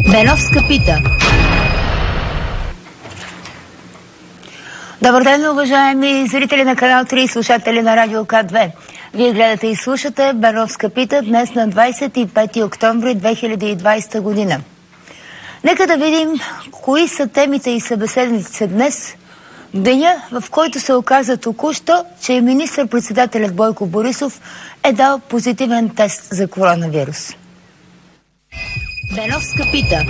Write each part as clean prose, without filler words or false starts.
Беновска пита. Добър ден, уважаеми зрители на канал 3 и слушатели на Радио К2. Вие гледате и слушате Беновска пита днес на 25 октомври 2020 година. Нека да видим кои са темите и събеседниците днес, деня, в който се оказа току-що, че министър-председателят Бойко Борисов е дал позитивен тест за коронавирус. Беновска пита.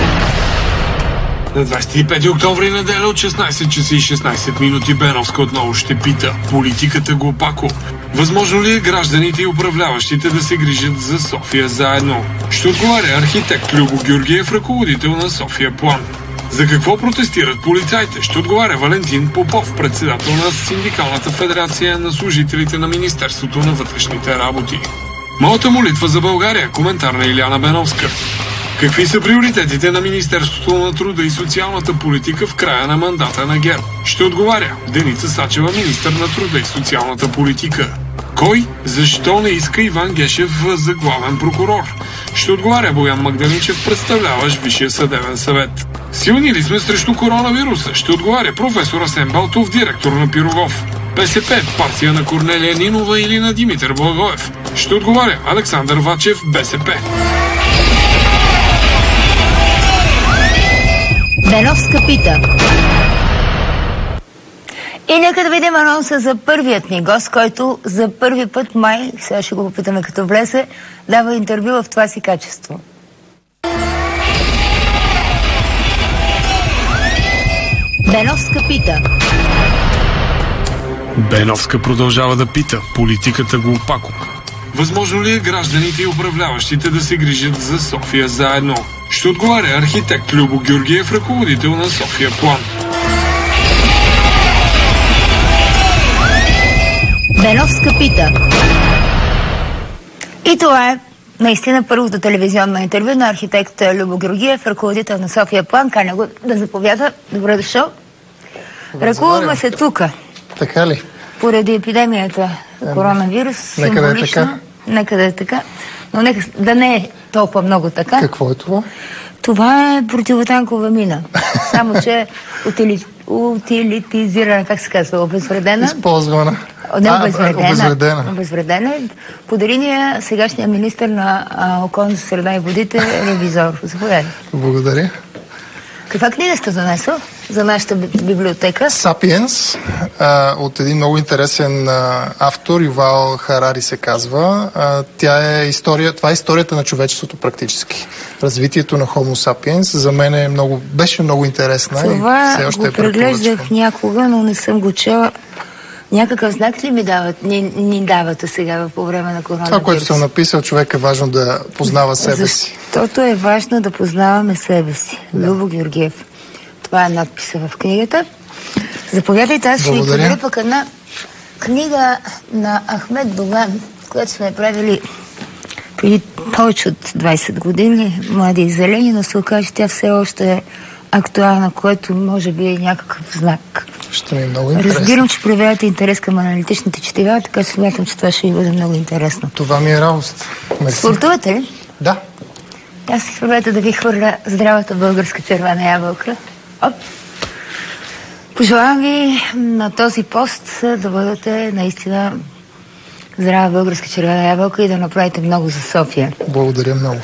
На 25 октомври неделя от 16 часа и 16 минути Беновска отново ще пита: политиката глупако. Възможно ли е гражданите и управляващите да се грижат за София заедно? Ще отговаря архитект Любо Георгиев, ръководител на София План. За какво протестират полицаите? Ще отговаря Валентин Попов, председател на Синдикалната федерация на служителите на Министерството на вътрешните работи. Моята молитва за България. Коментар на Иляна Беновска. Какви са приоритетите на Министерството на труда и социалната политика в края на мандата на ГЕРБ? Ще отговаря Деница Сачева, министър на труда и социалната политика. Кой, защо не иска Иван Гешев за главен прокурор? Ще отговаря Боян Магдалинчев, представляващ Висшия съдебен съвет. Силни ли сме срещу коронавируса? Ще отговаря професор Асен Балтов, директор на Пирогов. БСП, партия на Корнелия Нинова или на Димитър Благоев? Ще отговаря Александър Вачев, БСП. Беновска пита. И нека да видим анонса за първият ни гост, който за първи път май, сега ще го попитаме като влезе, дава интервю в това си качество. Беновска пита. Беновска продължава да пита: политиката глупако. Възможно ли е гражданите и управляващите да се грижат за София заедно? Ще отговаря архитект Любо Георгиев, ръководител на София План. Беновска пита. И това е наистина първото телевизионно интервю на архитект Любо Георгиев, ръководител на София План. Каня го да заповяда. Добре дошъл. Ръкуваме се тука. Така ли? Поради епидемията коронавирус. Нека да е така. Нека да е така. Но нека да не е толкова много така. Какво е това? Това е противотанкова мина. Само, че утилитизирана, как се казва, обезвредена. Използвана. Не обезвредена. Подари ни сегашния министър на околната среда и водите, ревизор. Заповядай. Благодаря. Каква книга сте донесъл за нашата библиотека? Сапиенс, от един много интересен автор, Ювал Харари се казва. Това е историята на човечеството практически. Развитието на Homo sapiens за мен беше много интересна. Това и все още го преглеждах някога, но не съм го чела. Някакъв знак ли ни давате сега по време на коронавирус? Това, което съм написал, човек е важно да познава себе си. Защото е важно да познаваме себе си. Да. Любо Георгиев. Това е надписа в книгата. Заповядайте, аз ще ви подаря пък една книга на Ахмед Доган, която сме правили преди повече от 20 години, Млади и зелени, но се окаже, тя все още е актуална, което може би е някакъв знак. Ще ми е много интересно. Разбирам, че проявявате интерес към аналитичните четива, така че смятам, че това ще ви бъде много интересно. Това ми е радост. Спортувате ли? Да. Аз се хвърляте да ви хвърля здравата българска червена ябълка. Оп! Пожелавам ви на този пост да бъдете наистина здрава българска червена ябълка и да направите много за София. Благодаря много.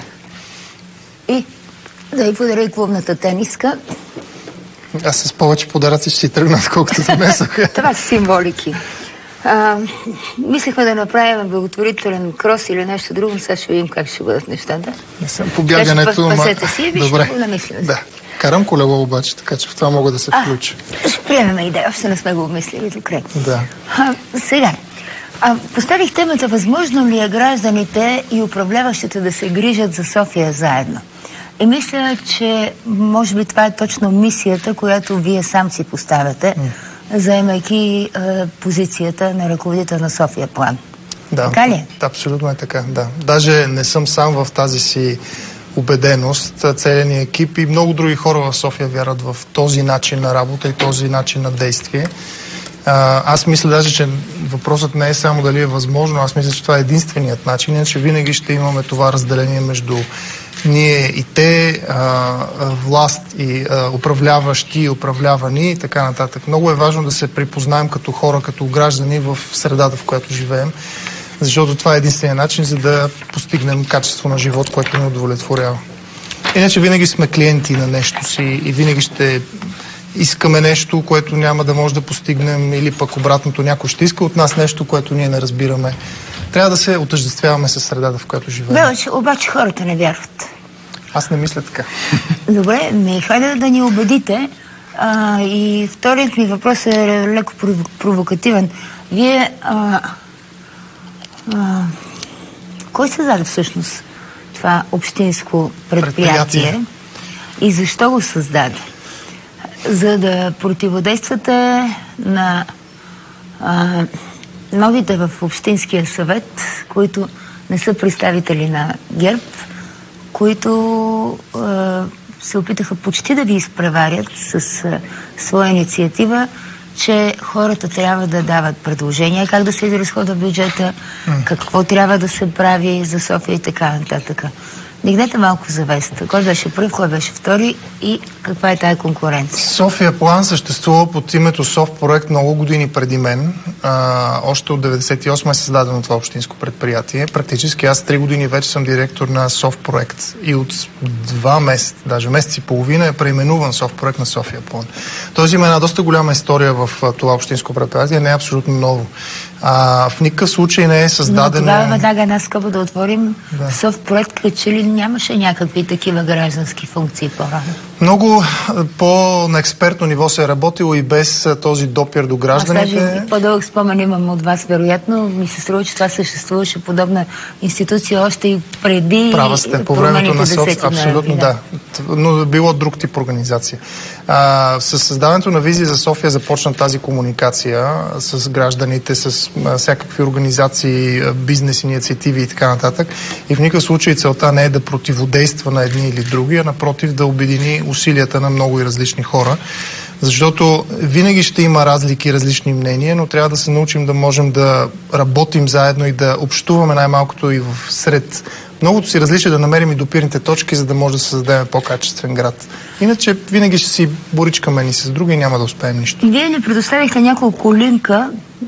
И да ви подаря и клубната тениска. Аз с повече подаръци ще си тръгна, колкото донесох. Това са символики. Мислехме да направим благотворителен крос или нещо друго, но сега ще видим как ще бъдат нещата. Не съм по бягането, пасете си и добре. Ще го намислим. Да. Карам колело обаче, така че в това мога да се включа. Ще приемем идея, още не сме го обмислили. Добре. Да. Сега, поставих темата: възможно ли е гражданите и управляващите да се грижат за София заедно? И мисля, че може би това е точно мисията, която вие сам си поставяте, заемайки позицията на ръководител на София План. Да, така ли? Абсолютно е така, да. Даже не съм сам в тази си убеденост. Целият ни екип и много други хора в София вярват в този начин на работа и този начин на действие. Аз мисля даже, че въпросът не е само дали е възможно, аз мисля, че това е единственият начин, иначе винаги ще имаме това разделение между ние и те, власт и управляващи и управлявани и така нататък. Много е важно да се припознаем като хора, като граждани в средата, в която живеем, защото това е единственият начин, за да постигнем качество на живот, което ни удовлетворява. Иначе винаги сме клиенти на нещо си и винаги ще искаме нещо, което няма да може да постигнем, или пък обратното, някой ще иска от нас нещо, което ние не разбираме. Трябва да се отъждествяваме с средата, в която живеем. Обаче хората не вярват. Аз не мисля така. Добре, хайде да ни убедите. И вторият ми въпрос е леко провокативен. Вие кой създаде всъщност това общинско предприятие и защо го създаде? За да противодействате на новите в Общинския съвет, които не са представители на ГЕРБ, които се опитаха почти да ви изпреварят с своя инициатива, че хората трябва да дават предложения как да се изразходва бюджета, какво трябва да се прави за София и така нататък. Дигнете малко завеста. Кой беше пръв, кой беше втори и каква е тая конкуренция? София план съществува под името Софпроект много години преди мен. Още от 1998 е създадено това общинско предприятие. Практически аз 3 години вече съм директор на Софпроект и от 2 месеца, даже месец и половина е преименуван Софпроект на София план. Тоест има една доста голяма история в това общинско предприятие, не е абсолютно ново. В никакъв случай не е създадено... Но това веднага една скоба да отворим. Да. Софпроект, като че ли нямаше някакви такива граждански функции по-рано? Много по-на експертно ниво се е работило и без този допир до гражданите. Аз даже по-дълъг спомен имам от вас, вероятно. Ми се струва, че това съществуваше подобна институция още и преди. Права сте, по времето на СОЦ, абсолютно да. Но било друг тип организация. С създаването на визия за София започна тази комуникация с гражданите, с всякакви организации, бизнес инициативи и така нататък. И в никакъв случай целта не е да противодейства на едни или други, а напротив да обедини усилията на много и различни хора. Защото винаги ще има разлики и различни мнения, но трябва да се научим да можем да работим заедно и да общуваме най-малкото и сред многото си различия, да намерим и допирните точки, за да може да създадем по-качествен град. Иначе винаги ще си боричкаме ни с други и няма да успеем нищо. Вие ни предоставихте няколко линка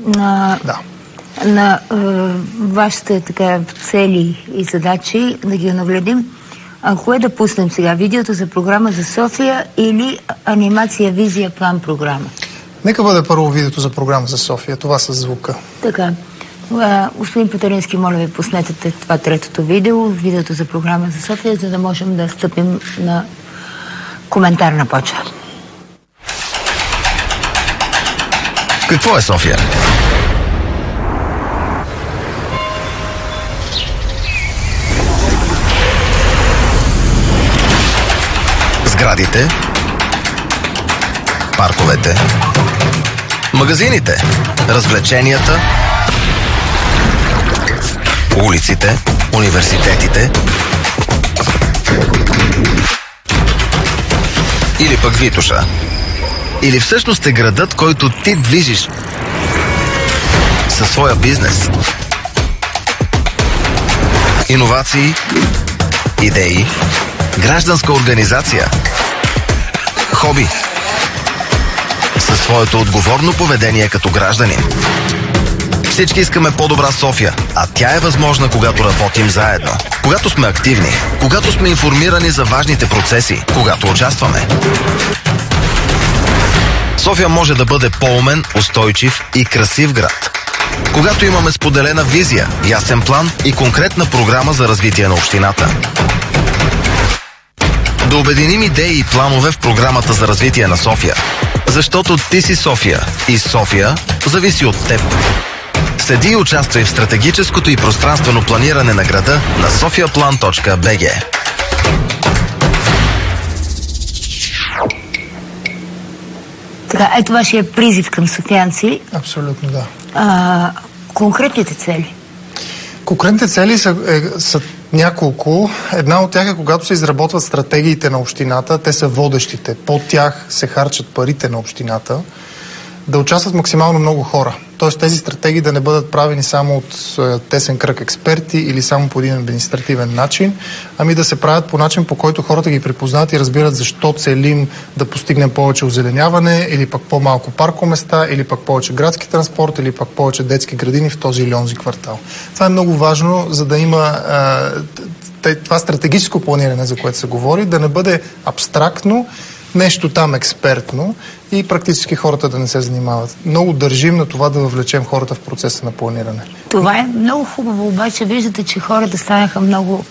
на вашите цели и задачи, да ги нагледим. Кое да пуснем сега? Видеото за програма за София или анимация, визия, план, програма? Нека бъде първо видеото за програма за София. Това с звука. Така. Господин Петрински, моля ви, пуснете това третото видео, видеото за програма за София, за да можем да стъпим на коментарна почва. Какво е София? Сградите, парковете, магазините, развлеченията, улиците, университетите или пък Витоша. Или всъщност е градът, който ти движиш със своя бизнес. Иновации, идеи, гражданска организация, хоби, със своето отговорно поведение като граждани. Всички искаме по-добра София, а тя е възможна, когато работим заедно. Когато сме активни, когато сме информирани за важните процеси, когато участваме. София може да бъде по-умен, устойчив и красив град. Когато имаме споделена визия, ясен план и конкретна програма за развитие на общината. Да обединим идеи и планове в програмата за развитие на София. Защото ти си София и София зависи от теб. Следи и участвай в стратегическото и пространствено планиране на града на sofiaplan.bg. Така, ето вашия призив към софиянци. Абсолютно, да. Конкретните цели? Конкретните цели са няколко. Една от тях е, когато се изработват стратегиите на общината, те са водещите. Под тях се харчат парите на общината. да участват максимално много хора. Тоест тези стратегии да не бъдат правени само от тесен кръг експерти или само по един административен начин, ами да се правят по начин, по който хората ги припознават и разбират защо целим да постигнем повече озеленяване, или пък по-малко паркоместа, или пък повече градски транспорт, или пък повече детски градини в този или онзи квартал. Това е много важно, за да има това стратегическо планиране, за което се говори, да не бъде абстрактно, нещо там експертно и практически хората да не се занимават. Много държим на това да въвлечем хората в процеса на планиране. Това е много хубаво, обаче виждате, че хората станаха много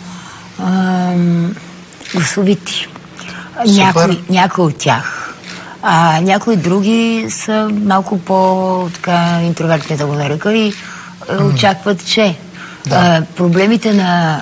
гласовити. Някои от тях. Някои други са малко по-интровертни, да го нарека, и очакват, че проблемите на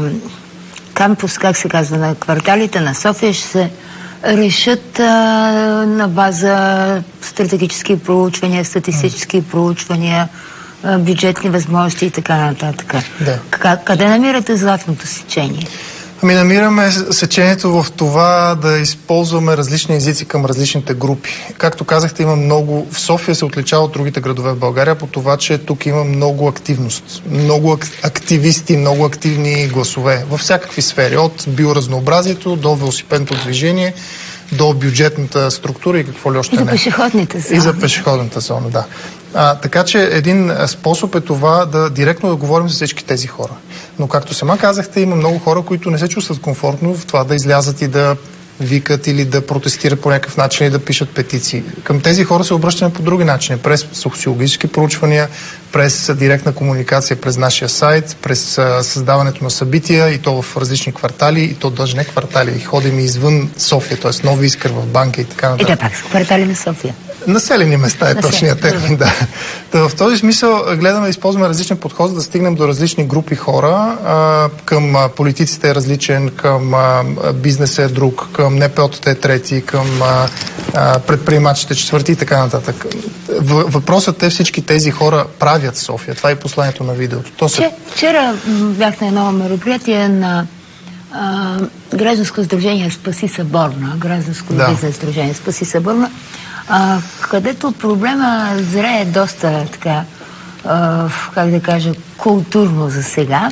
кампус, как се казва, на кварталите на София ще се решат на база стратегически проучвания, статистически проучвания, бюджетни възможности и така нататък. Да. Къде намирате златното сечение? Ами намираме сечението в това да използваме различни езици към различните групи. Както казахте, има много... В София се отличава от другите градове в България по това, че тук има много активност. Много активисти, много активни гласове във всякакви сфери. От биоразнообразието до велосипедното движение, до бюджетната структура и какво ли още не. И за пешеходните зони. И за пешеходната зона, да. Така че един способ е това да директно да говорим с всички тези хора. Но както сама казахте, има много хора, които не се чувстват комфортно в това да излязат и да викат или да протестират по някакъв начин и да пишат петиции. Към тези хора се обръщаме по други начини. През социологически проучвания, през директна комуникация през нашия сайт, през създаването на събития и то в различни квартали, и то даже не квартали. И ходим и извън София, т.е. Нови Искър в банка и така нататък. И да, пак с квартали на София. Населени места е точният термин, да. В този смисъл гледаме да използваме различен подход, да стигнем до различни групи хора. Към политиците е различен, към бизнеса е друг, към НПО-тата е трети, към предприемачите четвърти и така нататък. Въпросът е всички тези хора правят София. Това е посланието на видеото. Вчера бях на едно мероприятие на гражданско сдружение Спаси Съборна, гражданско бизнес сдружение Спаси Съборна, където проблема зрее доста така, как да кажа, културно за сега,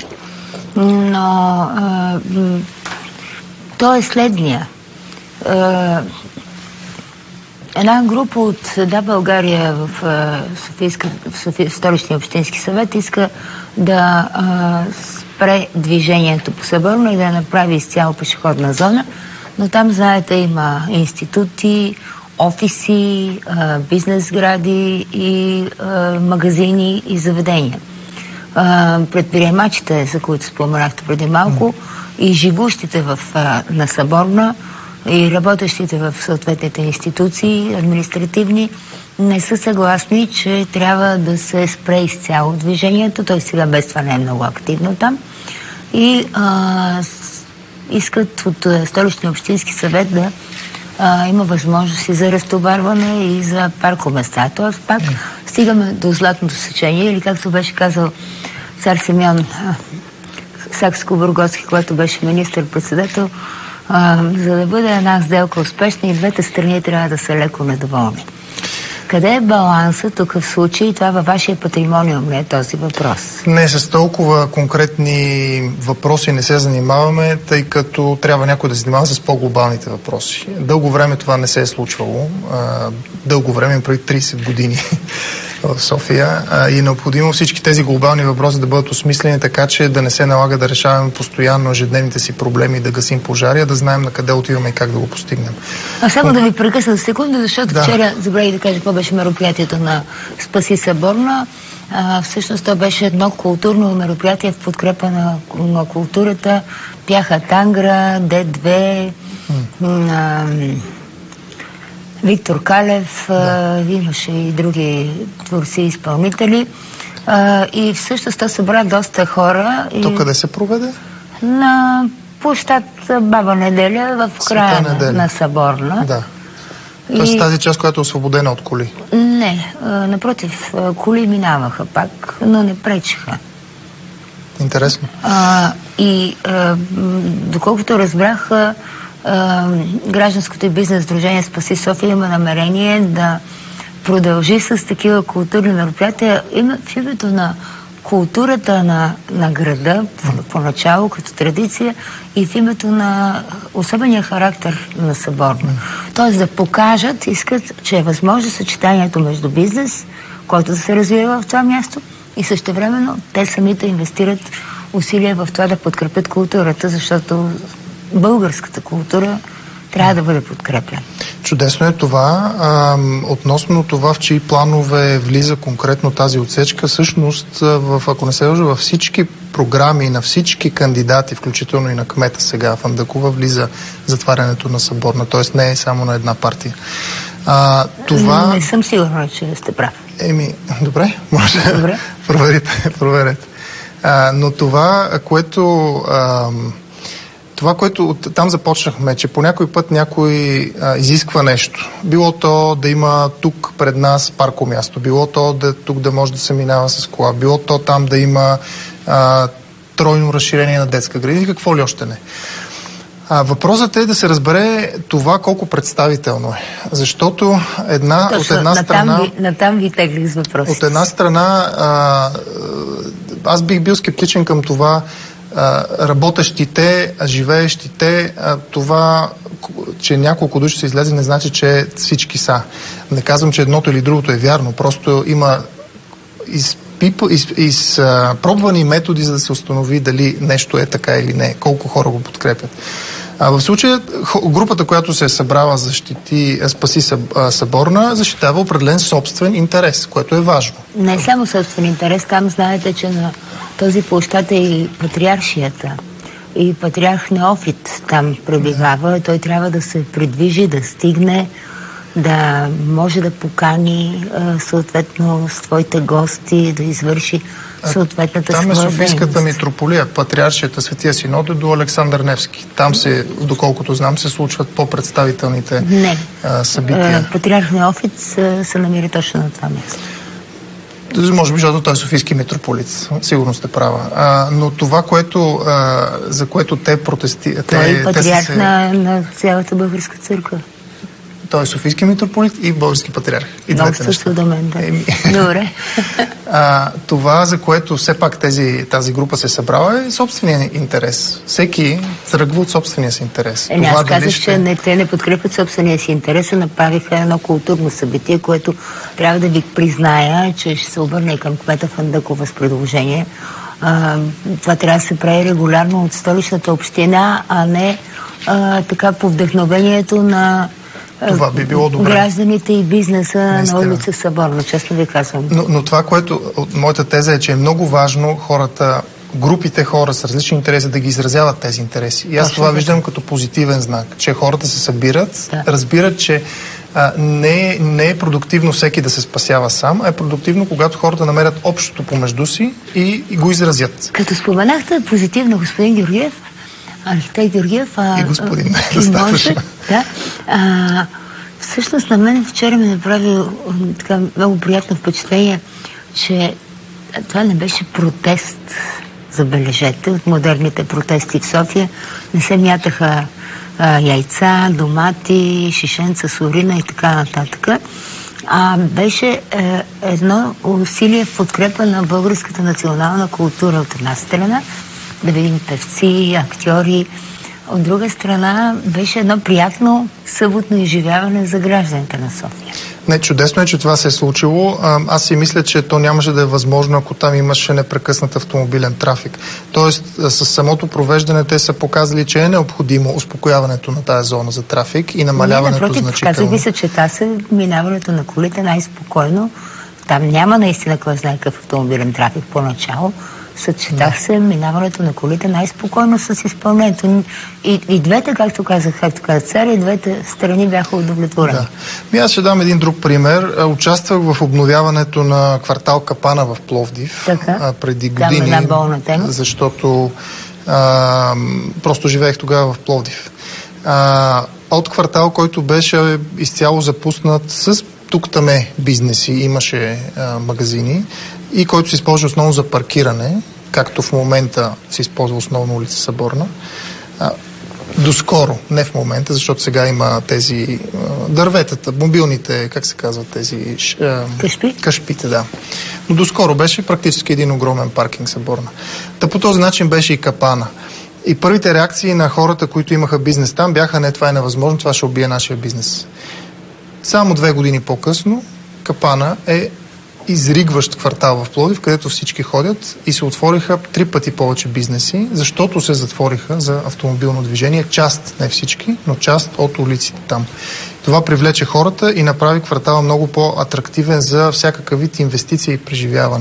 но то е следния. Една група от Да, България в Столичния общински съвет иска да спре движението по Съборно и да направи изцяло пешеходна зона, но там, знаете, има институти, офиси, бизнес сгради и магазини и заведения. Предприемачите, за които споменахте преди малко, и живущите на Съборна, и работещите в съответните институции, административни, не са съгласни, че трябва да се спре изцяло движението. Той сега без това не е много активно там. И искат от Столичния общински съвет да има възможности за разтоварване и за паркоместа. Тоест пак стигаме до златното сечение, или както беше казал цар Симеон Сакскобургготски, който беше министър-председател, за да бъде една сделка успешна, и двете страни трябва да са леко недоволни. Къде е балансът тук в случай? Това във вашия патримониум ли е този въпрос? Не, с толкова конкретни въпроси не се занимаваме, тъй като трябва някой да се занимава с по-глобалните въпроси. Дълго време това не се е случвало. Дълго време, преди 30 години в София. И е необходимо всички тези глобални въпроси да бъдат осмислени така, че да не се налага да решаваме постоянно ежедневните си проблеми и да гасим пожари, а да знаем на къде отиваме и как да го постигнем. Само да ви прекъсна секунда, защото вчера забравих да кажа какво беше мероприятието на Спаси Съборна. Всъщност то беше едно културно мероприятие в подкрепа на културата. Бяха Тангра, Д2, Виктор Калев, имаше и други творци и изпълнители. И всъщност то събра доста хора. То къде се проведе? На площад Баба Неделя в края на Съборна. Да. Тоест тази част, която е освободена от коли? Не, напротив, коли минаваха пак, но не пречеха. Интересно. Доколкото разбрах, гражданското и бизнес сдружение Спаси София има намерение да продължи с такива културни мероприятия в името на културата на града, поначало като традиция, и в името на особения характер на Съборна. Тоест да покажат, искат, че е възможно съчетанието между бизнес, който да се развива в това място, и същевременно те самите инвестират усилия в това да подкрепят културата, защото българската култура трябва да бъде подкрепена. Чудесно е това. Относно това, в чии планове влиза конкретно тази отсечка, всъщност, ако не се лъжа, във всички програми на всички кандидати, включително и на кмета сега в Андакова, влиза затварянето на Съборна, т.е. не е само на една партия. Това... Не съм сигурна, че сте прав. Добре, може да проверете. Но това, което там започнахме, че по някой път някой изисква нещо. Било то да има тук пред нас паркомясто, било то тук да може да се минава с кола, било то там да има тройно разширение на детска градина и какво ли още не. Въпросът е да се разбере това колко представително е. Защото от една страна... Натам ви теглих с въпросите. От една страна аз бих бил скептичен към това работещите, живеещите, това, че няколко души се излезе, не значи, че всички са. Не казвам, че едното или другото е вярно, просто има изпробвани методи, за да се установи дали нещо е така или не, колко хора го подкрепят. В случая групата, която се е събрала спаси Съборна, защитава определен собствен интерес, което е важно. Не само собствен интерес, там знаете, че на този площад е и патриаршията. И патриарх Неофит там пребивава. Той трябва да се придвижи, да стигне, да може да покани съответно своите гости, да извърши съответната своя дейност. Там е Софийската митрополия, патриаршията Светия Синод до Александър Невски. Там доколкото знам, се случват по-представителните събития. Патриарх Неофит се намира точно на това място. Може би, защото той е софийски митрополит. Сигурно сте права. Но това, за което те протестират... Той е патриарх на цялата българска църква. Той е софийски митрополит и български патриарх. И двете неща. До мен, да. Добре. Това, за което все пак тази група се събрала, е собствения интерес. Всеки тръгва от собствения си интерес. Аз казах, че те не подкрепят собствения си интерес, а направиха едно културно събитие, което трябва да ви призная, че ще се обърне и към кмета в Андакова с предложение. Това трябва да се прави регулярно от столичната община, а не така по вдъхновението на това би било добре. Гражданите и бизнеса на улица Съборна, честно ви казвам. Но това, което моята теза е, че е много важно групите хора с различни интереси да ги изразяват тези интереси. И аз това виждам като позитивен знак, че хората се събират, разбират, че не е продуктивно всеки да се спасява сам, а е продуктивно, когато хората намерят общото помежду си и го изразят. Като споменахте позитивно господин Георгиев, архитект Георгиев, и господин всъщност на мен вчера ми направи така много приятно впечатление, че това не беше протест, забележете, от модерните протести в София. Не се мятаха яйца, домати, шишенца, сурина и така нататък. Беше едно усилие в подкрепа на българската национална култура от една страна, да видим певци, актьори. От друга страна беше едно приятно съботно изживяване за гражданите на София. Не, чудесно е, че това се е случило. Аз си мисля, че то нямаше да е възможно, ако там имаше непрекъснат автомобилен трафик. Тоест, с самото провеждане те са показали, че е необходимо успокояването на тази зона за трафик и намаляването значително. Казах ви се, че минаването на колите най-спокойно. Там няма наистина кой знае какъв автомобилен трафик поначало. Съчетах се минаването на колите най-спокойно с изпълнението. И двете, както казах царя, и двете страни бяха удовлетворени. Да. Аз ще дам един друг пример. Участвах в обновяването на квартал Капана в Пловдив преди години. Там една болна тема. Защото просто живеех тогава в Пловдив. От квартал, който беше изцяло запуснат с тук-таме бизнеси, имаше магазини, и който се използва основно за паркиране, както в момента се използва основно улица Съборна. Доскоро, не в момента, защото сега има тези дърветата, мобилните, как се казват тези... Кашпите, да. Но доскоро беше практически един огромен паркинг съборна. Та по този начин беше и Капана. И първите реакции на хората, които имаха бизнес там, бяха: не, това е невъзможно, това ще убие нашия бизнес. Само 2 години по-късно Капана е изригващ квартал в Пловдив, където всички ходят, и се отвориха 3 пъти повече бизнеси, защото се затвориха за автомобилно движение. Част, не всички, но част от улиците там. Това привлече хората и направи квартала много по-атрактивен за всякакъв вид инвестиция и преживяване.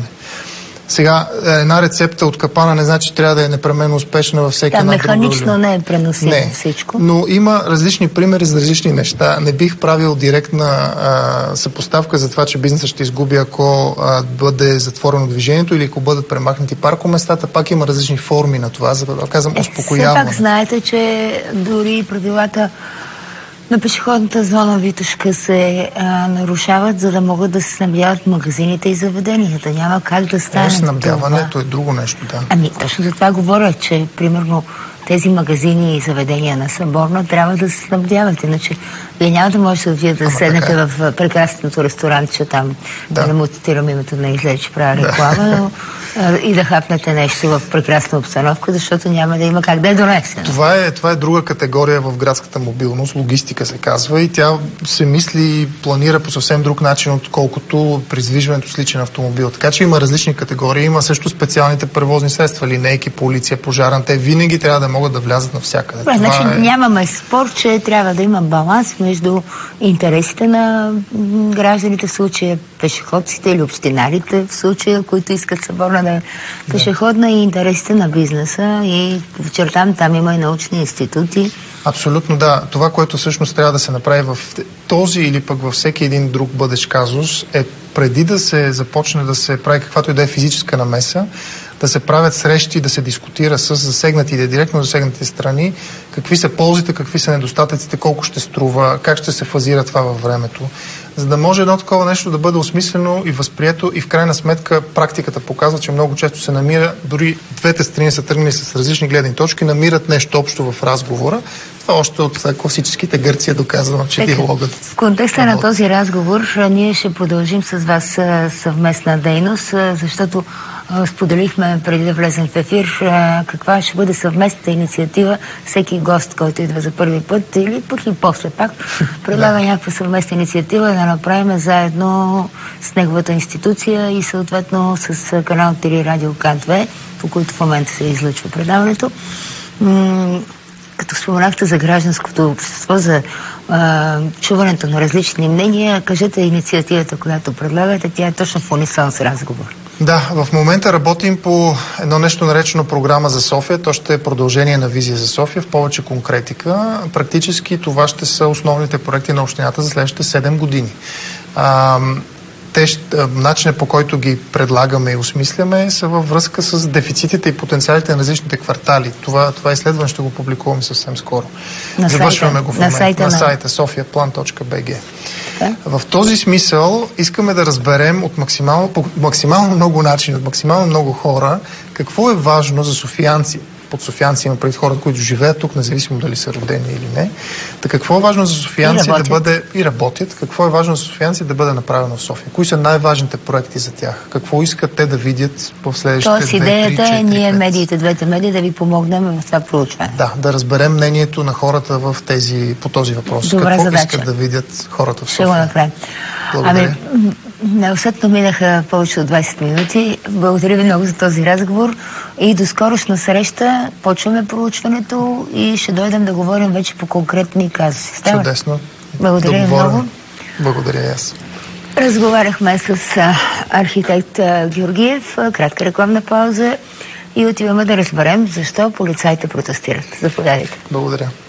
Сега, една рецепта от Капана не значи, че трябва да е непременно успешна във всеки една друга. Механично не е преносимо всичко. Но има различни примери за различни неща. Не бих правил директна съпоставка за това, че бизнесът ще изгуби, ако бъде затворено движението или ако бъдат премахнати паркоместата. Пак има различни форми на това, за да казвам успокояване. Все пак знаете, че дори правилата на пешеходната зона Витошка се нарушават, за да могат да се снабдяват магазините и заведенията. Няма как да стане това. Снабдяването е друго нещо, да. Точно за това говоря, че примерно тези магазини и заведения на Съборна трябва да се снабдяват. Иначе вие няма да можете да вие да седнете в прекрасното ресторантче там, да му цитирам името на излезе, че правя реклама, но и да хапнете нещо в прекрасна обстановка, защото няма да има как да е донесено. Това е друга категория в градската мобилност, логистика се казва, и тя се мисли и планира по съвсем друг начин, отколкото при издвижването с личен автомобил. Така че има различни категории, има също специалните превозни средства, линейки, полиция, пожарна. Те винаги трябва да могат да влязат навсякъде. Значи нямаме спор, че трябва да има баланс между интересите на гражданите, в случая пешеходците или общинарите, в случая, които искат Съборна да е пешеходна, и интересите на бизнеса, и там има и научни институти. Абсолютно, да. Това, което всъщност трябва да се направи в този или пък във всеки един друг бъдещ казус, е преди да се започне да се прави каквато и да е физическа намеса, да се правят срещи, да се дискутира с засегнатите, директно засегнатите страни, какви са ползите, какви са недостатъците, колко ще струва, как ще се фазира това във времето. За да може едно такова нещо да бъде осмислено и възприето, и в крайна сметка практиката показва, че много често се намира, дори двете страни са тръгнали с различни гледни точки, намират нещо общо в разговора. Това още от класическите Гърция доказва, че диалогът... В контекста на този разговор ние ще продължим с вас съвместна дейност, защото споделихме преди да влезем в ефир каква ще бъде съвместната инициатива. Всеки гост, който идва за първи път или пък и после пак, предлага някаква съвместна инициатива да направим заедно с неговата институция и съответно с канал 3 Радио К2, по който в момента се излъчва предаването. Като споменахте за гражданското общество, за чуването на различни мнения, кажете инициативата, която предлагате, тя е точно в унисон с разговор. Да, в момента работим по едно нещо наречено програма за София. То ще е продължение на визия за София в повече конкретика. Практически това ще са основните проекти на общината за следващите 7 години. Начинът, по който ги предлагаме и осмисляме, са във връзка с дефицитите и потенциалите на различните квартали. Това изследване ще го публикуваме съвсем скоро. Завършваме го в момента на сайта sofiaplan.bg. В този смисъл искаме да разберем от максимално много начини, от максимално много хора, какво е важно за софиянци. Под софиянци има пред хората, които живеят тук, независимо дали са родени или не. Така какво е важно за софиянци да бъде и работят? Какво е важно за софиянци да бъде направено в София? Кои са най-важните проекти за тях? Какво искат те да видят в следващите 2-3-4-5? Тоест идеята е ние медиите, двете медии, да ви помогнем в това проучване. Да разберем мнението на хората по този въпрос. Добра какво задача. Искат да видят хората в София? Ще го направим. Благодаря. Неусетно минаха повече от 20 минути. Благодаря ви много за този разговор и до скорошна среща. Почваме проучването и ще дойдем да говорим вече по конкретни казуси. Чудесно. Благодаря ви много. Благодаря и аз. Разговаряхме с архитект Георгиев. Кратка рекламна пауза и отиваме да разберем защо полицаите протестират. Заповядайте. Благодаря.